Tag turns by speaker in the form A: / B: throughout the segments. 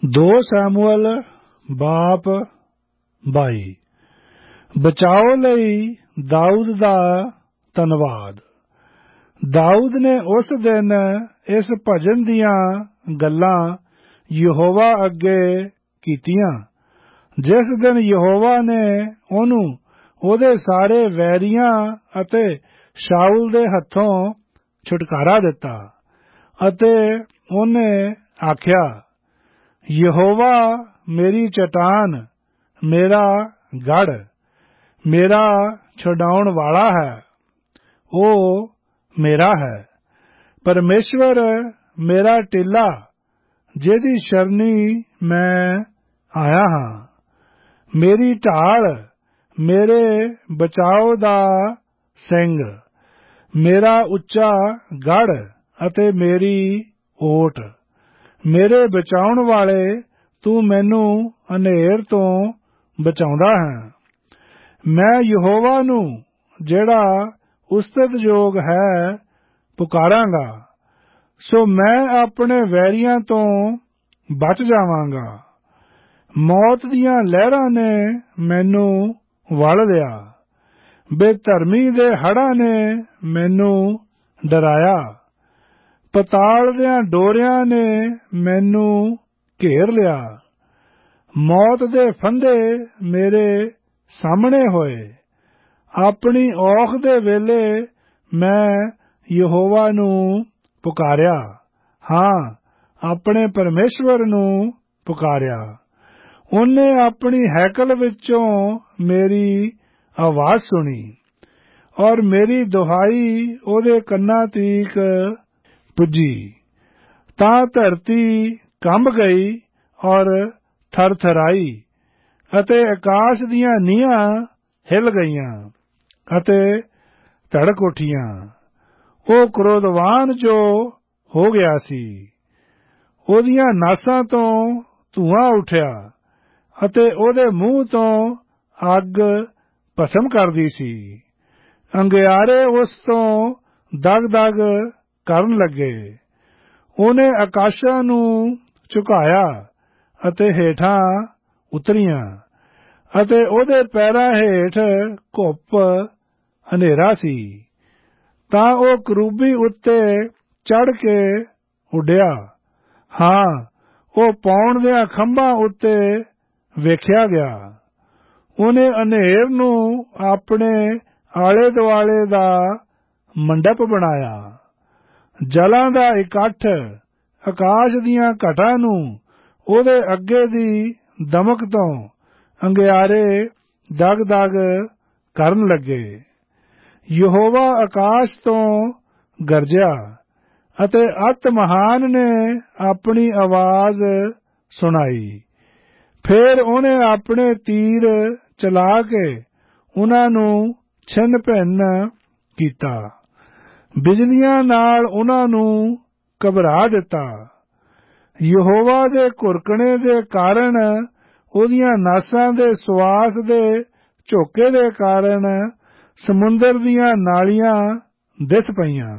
A: 2 Samuel ਬਾਪ 22। ਬਚਾਓ ਲਈ ਦਾਊਦ ਦਾ ਧੰਨਵਾਦ। ਦਾਊਦ ਨੇ ਉਸ ਦਿਨ ਇਸ ਭਜਨ ਦੀਆਂ ਗੱਲਾਂ ਯਹੋਵਾ ਅੱਗੇ ਕੀਤੀਆਂ, ਜਿਸ ਦਿਨ ਯਹੋਵਾ ਨੇ ਉਹਨੂੰ ਉਹਦੇ ਸਾਰੇ ਵੈਰੀਆਂ ਅਤੇ ਸ਼ਾਊਲ ਦੇ ਹੱਥੋਂ ਛੁਟਕਾਰਾ ਦਿੱਤਾ। ਅਤੇ ਉਹਨੇ ਆਖਿਆ, ਯਹੋਵਾ ਮੇਰੀ ਚਟਾਨ, ਮੇਰਾ ਗੜ੍ਹ, ਮੇਰਾ ਛੁਡਾਉਣ ਵਾਲਾ ਹੈ, ਉਹ ਮੇਰਾ ਹੈ। ਪਰਮੇਸ਼ਵਰ ਮੇਰਾ ਟਿੱਲਾ, ਜਿਹਦੀ ਸ਼ਰਨੀ ਮੈਂ ਆਇਆ ਹਾਂ। ਮੇਰੀ ਢਾਲ, ਮੇਰੇ ਬਚਾਓ ਦਾ ਸਿੰਘ, ਮੇਰਾ ਉੱਚਾ ਗੜ੍ਹ ਅਤੇ ਮੇਰੀ ਓਟ। ਮੇਰੇ ਬਚਾਉਣ ਵਾਲੇ, ਤੂੰ ਮੈਨੂੰ ਹਨੇਰ ਤੋਂ ਬਚਾਉਂਦਾ ਹੈ। ਮੈਂ ਯਹੋਵਾ ਨੂੰ, ਜਿਹੜਾ ਉਸਤਤਯੋਗ ਹੈ, ਪੁਕਾਰਾਂਗਾ, ਸੋ ਮੈਂ ਆਪਣੇ ਵੈਰੀਆਂ ਤੋਂ ਬਚ ਜਾਵਾਂਗਾ। ਮੌਤ ਦੀਆਂ ਲਹਿਰਾਂ ਨੇ ਮੈਨੂੰ ਵਲ ਲਿਆ, ਬੇਧਰਮੀ ਦੇ ਹੜ੍ਹਾਂ ਨੇ ਮੈਨੂੰ ਡਰਾਇਆ। ਪਤਾਲ ਦਿਆਂ ਡੋਰਿਆਂ ਨੇ ਮੈਨੂੰ ਘੇਰ ਲਿਆ। ਮੌਤ ਦੇ ਫੰਧੇ ਮੇਰੇ ਸਾਹਮਣੇ ਹੋਏ। ਆਪਣੀ ਔਖ ਦੇ ਵੇਲੇ ਮੈਂ ਯਹੋਵਾ ਨੂੰ ਪੁਕਾਰਿਆ, ਹਾਂ, ਆਪਣੇ ਪਰਮੇਸ਼ਵਰ ਨੂੰ ਪੁਕਾਰਿਆ। ਉਹਨੇ ਆਪਣੀ ਹੈਕਲ ਵਿੱਚੋਂ ਮੇਰੀ ਆਵਾਜ਼ ਸੁਣੀ, ਔਰ ਮੇਰੀ ਦੁਹਾਈ ਉਹਦੇ ਕੰਨਾਂ ਤੀਕ ਪੁੱਜੀ। ਤਾਂ ਧਰਤੀ ਕੰਬ ਗਈ ਔਰ ਥਰਥਰਾਈ, ਅਤੇ ਆਕਾਸ਼ ਦੀਆਂ ਨੀਹਾਂ ਹਿੱਲ ਗਈਆਂ ਅਤੇ ਧੜਕ ਉੱਠੀਆਂ। ਉਹ ਕ੍ਰੋਧਵਾਨ ਜੋ ਹੋ ਗਿਆ ਸੀ, ਉਹਦੀਆਂ ਨਾਸਾਂ ਤੋਂ ਧੂੰਆਂ ਉੱਠਿਆ ਅਤੇ ਉਹਦੇ ਮੂੰਹ ਤੋਂ ਅੱਗ ਭਸਮ ਕਰਦੀ ਸੀ। ਅੰਗਿਆਰੇ ਉਸ ਤੋਂ ਦਗ-ਦਗ ਕਰਨ ਲੱਗੇ। ਉਹਨੇ ਆਕਾਸ਼ਾਂ ਨੂੰ ਝੁਕਾਇਆ ਅਤੇ ਹੇਠਾਂ ਉਤਰੀਆਂ, ਅਤੇ ਉਹਦੇ ਪੈਰਾਂ ਹੇਠ ਘੁੱਪ ਹਨੇਰਾ ਸੀ। ਤਾਂ ਉਹ ਕਰੂਬੀ ਉੱਤੇ ਚੜ੍ਹ ਕੇ ਉੱਡਿਆ। ਹਾਂ, ਉਹ ਪੌਣ ਦਿਆਂ ਖੰਭਾਂ ਉੱਤੇ ਵੇਖਿਆ ਗਿਆ। ਉਹਨੇ ਹਨੇਰ ਨੂੰ ਆਪਣੇ ਆਲੇ ਦੁਆਲੇ ਦਾ ਮੰਡਪ ਬਣਾਇਆ। ਜਲਾਂ ਦਾ ਇਕੱਠ, ਆਕਾਸ਼ ਦੀਆਂ ਘਟਾਂ ਨੂੰ ਉਹਦੇ ਅੱਗੇ ਦੀ ਦਮਕ ਤੋਂ ਅੰਗਿਆਰੇ ਦਗ-ਦਗ ਕਰਨ ਲੱਗੇ। ਯਹੋਵਾ ਆਕਾਸ਼ ਤੋਂ ਗਰਜਿਆ, ਅਤੇ ਅਤਿ ਮਹਾਨ ਨੇ ਆਪਣੀ ਆਵਾਜ਼ ਸੁਣਾਈ। ਫਿਰ ਉਹਨੇ ਆਪਣੇ ਤੀਰ ਚਲਾ ਕੇ ਉਹਨਾਂ ਨੂੰ ਛਿੰਨ ਭਿੰਨ ਕੀਤਾ। ਬਿਜਲੀਆਂ ਨਾਲ ਉਹਨਾਂ ਨੂੰ ਘਬਰਾ ਦਿੱਤਾ। ਯਹੋਵਾ ਦੇ ਘੁਰਕਣੇ ਦੇ ਕਾਰਨ, ਉਹਦੀਆਂ ਨਾਸਾਂ ਦੇ ਸਵਾਸ ਦੇ ਝੋਕੇ ਦੇ ਕਾਰਨ ਸਮੁੰਦਰ ਦੀਆਂ ਨਾਲੀਆਂ ਦਿਸ ਪਈਆਂ,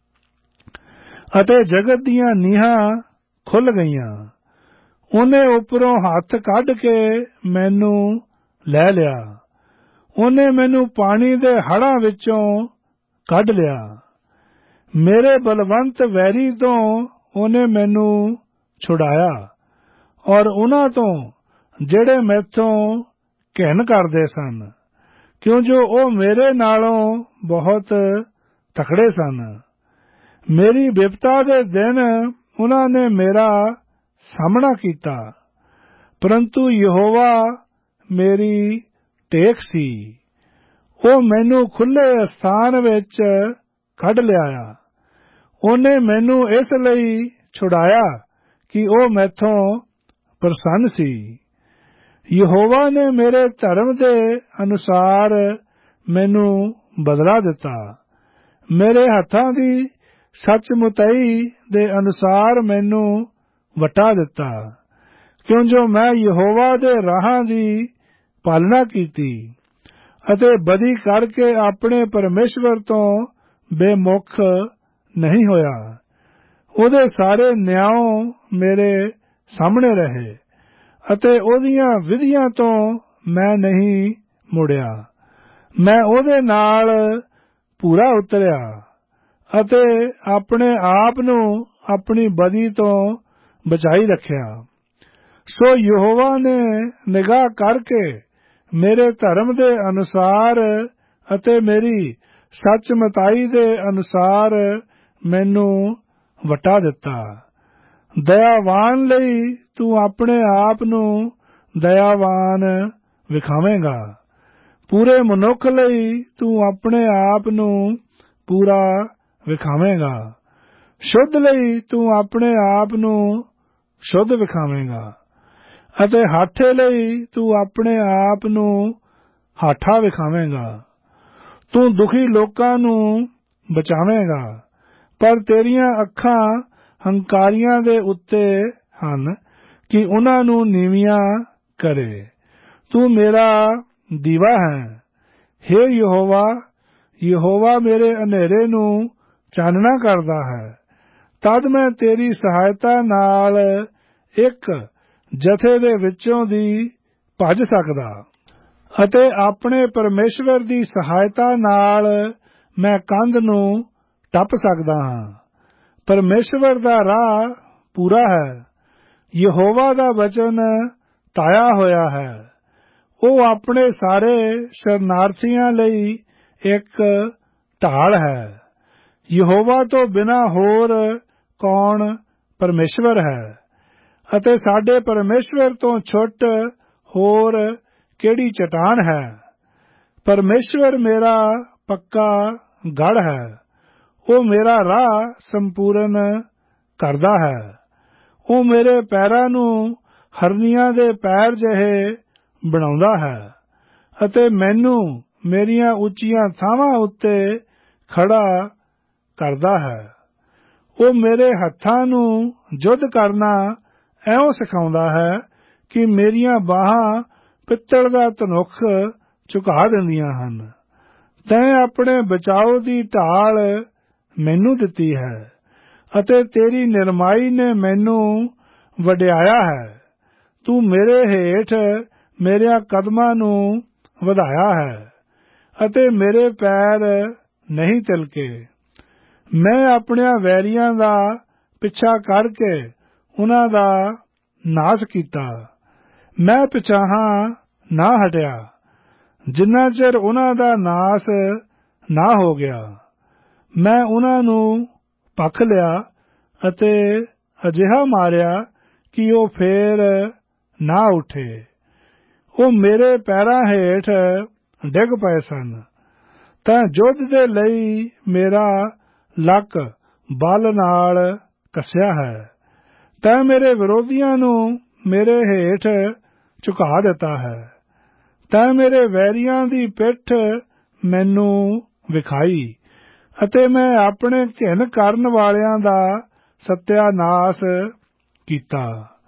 A: ਅਤੇ ਜਗਤ ਦੀਆਂ ਨੀਹਾਂ ਖੁੱਲ੍ਹ ਗਈਆਂ। ਉਹਨੇ ਉੱਪਰੋਂ ਹੱਥ ਕੱਢ ਕੇ ਮੈਨੂੰ ਲੈ ਲਿਆ। ਉਹਨੇ ਮੈਨੂੰ ਪਾਣੀ ਦੇ ਹੜ੍ਹਾਂ ਵਿੱਚੋਂ ਕੱਢ ਲਿਆ। ਮੇਰੇ ਬਲਵੰਤ ਵੈਰੀ ਤੋਂ ਉਹਨੇ ਮੈਨੂੰ ਛੁਡਾਇਆ, ਔਰ ਉਹਨਾਂ ਤੋਂ ਜਿਹੜੇ ਮੈਥੋਂ ਘਿਣ ਕਰਦੇ ਸਨ, ਕਿਉਂ ਜੋ ਉਹ ਮੇਰੇ ਨਾਲੋਂ ਬਹੁਤ ਤਕੜੇ ਸਨ। ਮੇਰੀ ਬਿਪਤਾ ਦੇ ਦਿਨ ਉਹਨਾਂ ਨੇ ਮੇਰਾ ਸਾਹਮਣਾ ਕੀਤਾ, ਪਰੰਤੂ ਯਹੋਵਾ ਮੇਰੀ ਟੇਕ ਸੀ। ਉਹ ਮੈਨੂੰ ਖੁੱਲ੍ਹੇ ਸਥਾਨ ਵਿੱਚ ਕੱਢ ਲਿਆਇਆ। ਉਹਨੇ ਮੈਨੂੰ ਇਸ ਲਈ ਛੁਡਾਇਆ ਕਿ ਉਹ ਮੈਥੋਂ ਪ੍ਰਸੰਨ ਸੀ। ਯਹੋਵਾ ਨੇ ਮੇਰੇ ਧਰਮ ਦੇ ਅਨੁਸਾਰ ਮੈਨੂੰ ਬਦਲਾ ਦਿੱਤਾ। ਮੇਰੇ ਹੱਥਾਂ ਦੀ ਸੱਚਮੁੱਚਾਈ ਦੇ ਅਨੁਸਾਰ ਮੈਨੂੰ ਵਟਾ ਦਿੱਤਾ, ਕਿਉਂ ਜੋ ਮੈਂ ਯਹੋਵਾ ਦੇ ਰਾਹਾਂ ਦੀ ਪਾਲਣਾ ਕੀਤੀ, ਅਤੇ ਬਦੀ ਕਰਕੇ ਆਪਣੇ ਪਰਮੇਸ਼ਵਰ ਤੋਂ ਬੇਮੁਖ ਨਹੀਂ ਹੋਇਆ। ਉਹਦੇ ਸਾਰੇ ਨਿਆਂ ਮੇਰੇ ਸਾਹਮਣੇ ਰਹੇ ਅਤੇ ਉਹਦੀਆਂ ਵਿਧੀਆਂ ਤੋਂ ਮੈਂ ਨਹੀਂ ਮੁੜਿਆ। ਮੈਂ ਉਹਦੇ ਨਾਲ ਪੂਰਾ ਉਤਰਿਆ ਅਤੇ ਆਪਣੇ ਆਪ ਨੂੰ ਆਪਣੀ ਬਦੀ ਤੋਂ ਬਚਾਈ ਰੱਖਿਆ। ਸੋ ਯਹੋਵਾ ਨੇ ਨਿਗਾਹ ਕਰਕੇ ਮੇਰੇ ਧਰਮ ਦੇ ਅਨੁਸਾਰ ਅਤੇ ਮੇਰੀ ਸੱਚਮਤਾਈ ਦੇ ਅਨੁਸਾਰ ਮੈਨੂੰ ਵਟਾ ਦਿੱਤਾ। ਦਇਆਵਾਨ ਲਈ ਤੂੰ ਆਪਣੇ ਆਪ ਨੂੰ ਦਇਆਵਾਨ ਵਿਖਾਵੇਂਗਾ, ਪੂਰੇ ਮਨੁੱਖ ਲਈ ਤੂੰ ਆਪਣੇ ਆਪ ਨੂੰ ਪੂਰਾ ਵਿਖਾਵੇਂਗਾ, ਸ਼ੁੱਧ ਲਈ ਤੂੰ ਆਪਣੇ ਆਪ ਨੂੰ ਸ਼ੁੱਧ ਵਿਖਾਵੇਂਗਾ ਅਤੇ ਹਾਠੇ ਲਈ ਤੂੰ ਆਪਣੇ ਆਪ ਨੂੰ ਹਾਠਾ ਵਿਖਾਵੇਂਗਾ। ਤੂੰ ਦੁਖੀ ਲੋਕਾਂ ਨੂੰ ਬਚਾਵੇਂਗਾ, ਪਰ ਤੇਰੀਆਂ ਅੱਖਾਂ ਹੰਕਾਰੀਆਂ ਦੇ ਉੱਤੇ ਹਨ ਕਿ ਉਹਨਾਂ ਨੂੰ ਨੀਵੀਆਂ ਕਰੇ। ਤੂੰ ਮੇਰਾ ਦੀਵਾ ਹੈ, ਹੇ ਯਹੋਵਾ। ਯਹੋਵਾ ਮੇਰੇ ਹਨੇਰੇ ਨੂੰ ਚਾਨਣਾ ਕਰਦਾ ਹੈ। ਤਦ ਮੈਂ ਤੇਰੀ ਸਹਾਇਤਾ ਨਾਲ ਇੱਕ ਜਥੇ ਦੇ ਵਿੱਚੋਂ ਦੀ ਭੱਜ ਸਕਦਾ ਅਤੇ ਆਪਣੇ ਪਰਮੇਸ਼ਵਰ ਦੀ ਸਹਾਇਤਾ ਨਾਲ ਮੈਂ ਕੰਧ ਨੂੰ ਟੱਪ ਸਕਦਾ ਹਾਂ। ਪਰਮੇਸ਼ਵਰ ਦਾ ਰਾਹ ਪੂਰਾ ਹੈ, ਯਹੋਵਾ ਦਾ ਵਚਨ ਤਾਇਆ ਹੋਇਆ ਹੈ। ਉਹ ਆਪਣੇ ਸਾਰੇ ਸ਼ਰਨਾਰਥੀਆਂ ਲਈ ਇੱਕ ਢਾਲ ਹੈ। ਯਹੋਵਾ ਤੋਂ ਬਿਨਾਂ ਹੋਰ ਕੌਣ ਪਰਮੇਸ਼ਵਰ ਹੈ ਅਤੇ ਸਾਡੇ ਪਰਮੇਸ਼ਵਰ ਤੋਂ ਛੁੱਟ ਹੋਰ ਕਿਹੜੀ ਚਟਾਨ ਹੈ। ਪਰਮੇਸ਼ਵਰ ਮੇਰਾ ਪੱਕਾ ਗੜ੍ਹ ਹੈ, ਉਹ ਮੇਰਾ ਰਾਹ ਸੰਪੂਰਨ ਕਰਦਾ ਹੈ। ਉਹ ਮੇਰੇ ਪੈਰਾਂ ਨੂੰ ਹਰਨੀਆਂ ਦੇ ਪੈਰ ਜਿਹੇ ਬਣਾਉਂਦਾ ਹੈ ਅਤੇ ਮੈਨੂੰ ਮੇਰੀਆਂ ਉੱਚੀਆਂ ਥਾਵਾਂ ਉੱਤੇ ਖੜਾ ਕਰਦਾ ਹੈ। ਉਹ ਮੇਰੇ ਹੱਥਾਂ ਨੂੰ ਯੁੱਧ ਕਰਨਾ ਇਉਂ ਸਿਖਾਉਂਦਾ ਹੈ ਕਿ ਮੇਰੀਆਂ ਬਾਹਾਂ ਪਿੱਤਲ ਦਾ ਧਨੁੱਖ ਝੁਕਾ ਦਿੰਦੀਆਂ ਹਨ। ਤੈਂ ਆਪਣੇ ਬਚਾਓ ਦੀ ਢਾਲ ਮੈਨੂੰ ਦਿੱਤੀ ਹੈ ਅਤੇ ਤੇਰੀ ਨਿਰਮਾਈ ਨੇ ਮੈਨੂੰ ਵਡਿਆਇਆ ਹੈ। ਤੂੰ ਮੇਰੇ ਹੇਠ ਮੇਰਿਆਂ ਕਦਮਾਂ ਨੂੰ ਵਧਾਇਆ ਹੈ ਅਤੇ ਮੇਰੇ ਪੈਰ ਨਹੀਂ ਤਿਲਕੇ। ਮੈਂ ਆਪਣਿਆਂ ਵੈਰੀਆਂ ਦਾ ਪਿੱਛਾ ਕਰਕੇ ਉਹਨਾਂ ਦਾ ਨਾਸ ਕੀਤਾ। ਮੈਂ ਪਿਛਾਹਾਂ ਨਾ ਹਟਿਆ ਜਿੰਨਾ ਚਿਰ ਉਹਨਾਂ ਦਾ ਨਾਸ ਨਾ ਹੋ ਗਿਆ। ਮੈਂ ਉਹਨਾਂ ਨੂੰ ਭਖ ਲਿਆ ਅਤੇ ਅਜਿਹਾ ਮਾਰਿਆ ਕਿ ਉਹ ਫੇਰ ਨਾ ਉੱਠੇ। ਉਹ ਮੇਰੇ ਪੈਰਾਂ ਹੇਠ ਡਿੱਗ ਪਏ ਸਨ। ਤਾਂ ਯੁੱਧ ਦੇ ਲਈ ਮੇਰਾ ਲੱਕ ਬਲ ਨਾਲ ਕੱਸਿਆ ਹੈ। ਤੈਂ ਮੇਰੇ ਵਿਰੋਧੀਆਂ ਨੂੰ ਮੇਰੇ ਹੇਠ ਝੁਕਾ ਦਿੱਤਾ ਹੈ। ਤੈਂ ਮੇਰੇ ਵੈਰੀਆਂ ਦੀ ਪਿੱਠ ਮੈਨੂੰ ਵਿਖਾਈ ਅਤੇ ਮੈਂ ਆਪਣੇ ਘਿਨ ਕਰਨ ਵਾਲਿਆਂ ਦਾ ਸਤਿਆਨਾਸ ਕੀਤਾ।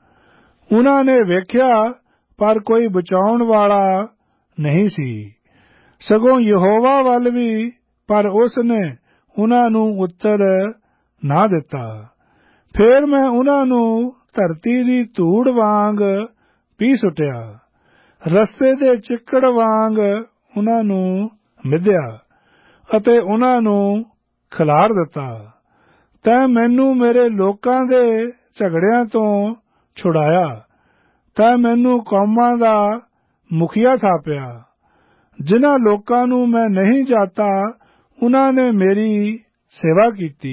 A: ਉਹਨਾਂ ਨੇ ਵੇਖਿਆ ਪਰ ਕੋਈ ਬਚਾਉਣ ਵਾਲਾ ਨਹੀਂ ਸੀ, ਸਗੋਂ ਯਹੋਵਾ ਵੱਲ ਵੀ, ਪਰ ਉਸ ਨੇ ਉਹਨਾਂ ਨੂੰ ਉੱਤਰ ਨਾ ਦਿੱਤਾ। ਫੇਰ ਮੈਂ ਉਹਨਾਂ ਨੂੰ ਧਰਤੀ ਦੀ ਧੂੜ ਵਾਂਗ ਪੀਹ ਸੁੱਟਿਆ, ਰਸਤੇ ਦੇ ਚਿੱਕੜ ਵਾਂਗ ਉਹਨਾਂ ਨੂੰ ਮਿਧਿਆ ਅਤੇ ਉਹਨਾਂ ਨੂੰ ਖਿਲਾਰ ਦਿੱਤਾ। ਤੈਂ ਮੈਨੂੰ ਮੇਰੇ ਲੋਕਾਂ ਦੇ ਝਗੜਿਆਂ ਤੋਂ ਛੁਡਾਇਆ। ਤੈਂ ਮੈਨੂੰ ਕੌਮਾਂ ਦਾ ਮੁਖੀਆ ਥਾਪਿਆ। ਜਿਨ੍ਹਾਂ ਲੋਕਾਂ ਨੂੰ ਮੈਂ ਨਹੀਂ ਜਾਤਾ ਉਹਨਾਂ ਨੇ ਮੇਰੀ ਸੇਵਾ ਕੀਤੀ।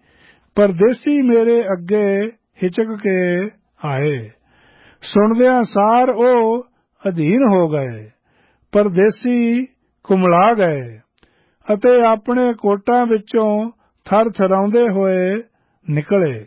A: ਪਰਦੇਸੀ ਮੇਰੇ ਅੱਗੇ ਹਿਚਕ ਕੇ ਆਏ, ਸੁਣਦਿਆਂ ਸਾਰ ਉਹ ਅਧੀਨ ਹੋ ਗਏ। ਪਰਦੇਸੀ ਕੁਮਲਾ ਗਏ ਅਤੇ ਆਪਣੇ ਕੋਟਾਂ ਵਿੱਚੋਂ ਥਰਥਰਾਉਂਦੇ ਹੋਏ ਨਿਕਲੇ।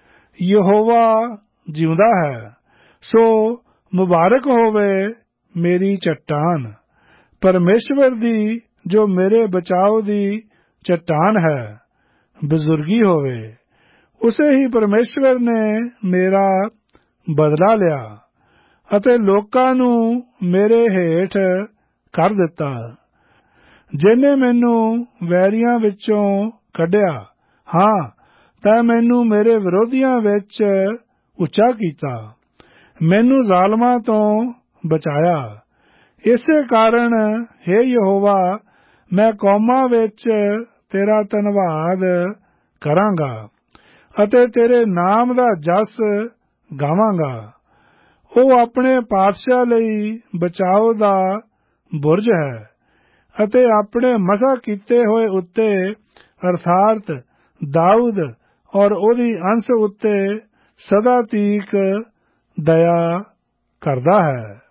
A: ਯਹੋਵਾ ਜਿਉਂਦਾ ਹੈ, ਸੋ ਮੁਬਾਰਕ ਹੋਵੇ ਮੇਰੀ ਚੱਟਾਨ, ਪਰਮੇਸ਼ਵਰ ਦੀ ਜੋ ਮੇਰੇ ਬਚਾਓ ਦੀ ਚੱਟਾਨ ਹੈ। ਬਜ਼ੁਰਗੀ ਹੋਵੇ, ਉਸੇ ਹੀ ਪਰਮੇਸ਼ਵਰ ਨੇ ਮੇਰਾ ਬਦਲਾ ਲਿਆ ਅਤੇ ਲੋਕਾਂ ਨੂੰ ਮੇਰੇ ਹੇਠ ਕਰ ਦਿੱਤਾ। ਜਿਹਨੇ ਮੈਨੂੰ ਵੈਰੀਆਂ ਵਿੱਚੋਂ ਕੱਢਿਆ, ਹਾਂ ਤੈਂ ਮੈਨੂੰ ਮੇਰੇ ਵਿਰੋਧੀਆਂ ਵਿੱਚ ਉੱਚਾ ਕੀਤਾ, ਮੈਨੂੰ ਜ਼ਾਲਮਾਂ ਤੋਂ ਬਚਾਇਆ। ਇਸੇ ਕਾਰਨ ਹੇ ਯਹੋਵਾ ਮੈਂ ਕੌਮਾਂ ਵਿੱਚ ਤੇਰਾ ਧੰਨਵਾਦ ਕਰਾਂਗਾ ਅਤੇ ਤੇਰੇ ਨਾਮ ਦਾ ਜਸ ਗਾਵਾਂਗਾ। ਉਹ ਆਪਣੇ ਪਾਤਸ਼ਾਹ ਲਈ ਬਚਾਓ ਦਾ ਬੁਰਜ ਹੈ ਅਤੇ ਆਪਣੇ ਮਸਾ ਕੀਤੇ ਹੋਏ ਉੱਤੇ ਅਰਥਾਤ ਦਾਊਦ ਔਰ ਉਹਦੀ ਅੰਸ਼ ਉੱਤੇ ਸਦਾ ਤੀਕ ਦਇਆ ਕਰਦਾ ਹੈ।